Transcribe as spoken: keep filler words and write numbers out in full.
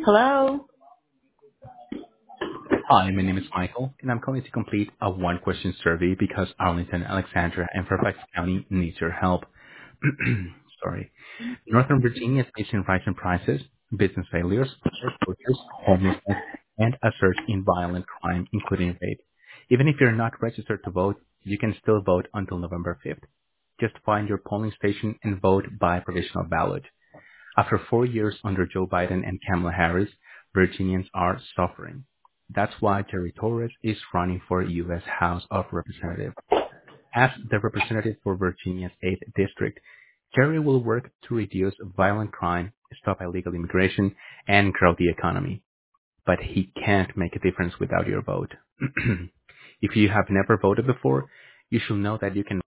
Hello? Hi, my name is Michael, and I'm calling to complete a one-question survey because Arlington, Alexandria, and Fairfax County needs your help. Sorry. Northern Virginia is facing rising prices, business failures, foreclosures, homelessness, and a surge in violent crime, including rape. Even if you're not registered to vote, you can still vote until November fifth. Just find your polling station and vote by provisional ballot. After four years under Joe Biden and Kamala Harris, Virginians are suffering. That's why Jerry Torres is running for U S House of Representatives. As the representative for Virginia's eighth District, Jerry will work to reduce violent crime, stop illegal immigration, and grow the economy. But he can't make a difference without your vote. If you have never voted before, you should know that you can